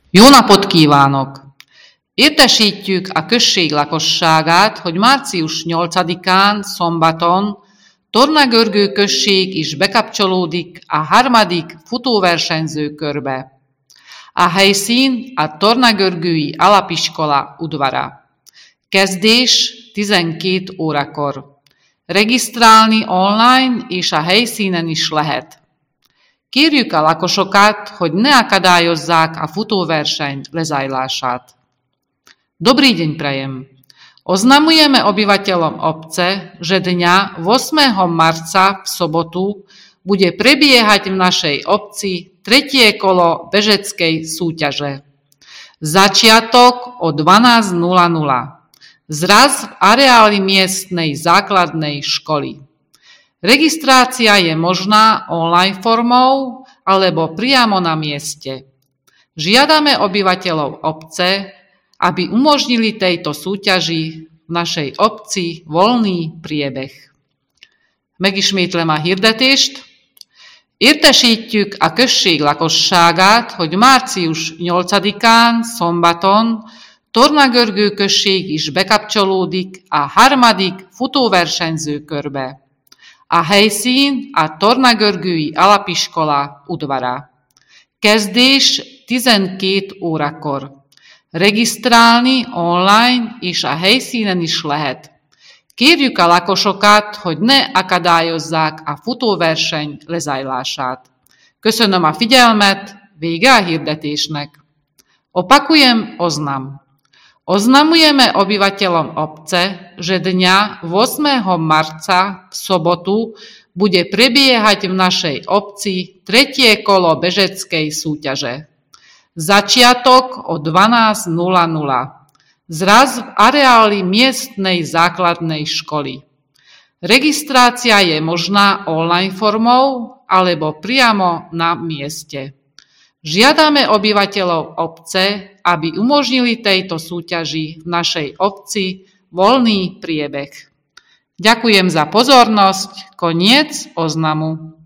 Jó napot kívánok! Értesítjük a község lakosságát, hogy március 8-án, szombaton Tornagörgő község is bekapcsolódik a 3. futóversenyzőkörbe. A helyszín a Tornagörgői Alapiskola udvara. Kezdés 12 órakor. Regisztrálni online és a helyszínen is lehet. Kérjük a lakosokat, hogy ne akadályozzák a futóverseny lezajlását. Dobrý deň prajem. Oznamujeme obyvateľom obce, že dňa 8. marca v sobotu bude prebiehať v našej obci 3. kolo bežeckej súťaže. Začiatok o 12:00. Zraz v areáli miestnej základnej školy. Registrácia je možná online formou alebo priamo na mieste. Žiadame obyvateľov obce, aby umožnili tejto súťaži v našej obci voľný priebeh. Megismétlem a hirdetést. Értesítjük a község lakosságát, hogy március 8-án, szombaton Tornagörgő község is bekapcsolódik a 3. futóversenyzőkörbe. A helyszín a Tornagörgői Alapiskola udvara. Kezdés 12 órakor. Regisztrálni online és a helyszínen is lehet. Kérjük a lakosokat, hogy ne akadályozzák a futóverseny lezajlását. Köszönöm a figyelmet, vége a hirdetésnek. Opakujem oznam. Oznamujeme obyvateľom obce, že dňa 8. marca v sobotu bude prebiehať v našej obci 3. kolo bežeckej súťaže. Začiatok o 12:00. Zraz v areáli miestnej základnej školy. Registrácia je možná online formou alebo priamo na mieste. Žiadame obyvateľov obce, aby umožnili tejto súťaži v našej obci voľný priebeh. Ďakujem za pozornosť, koniec oznamu.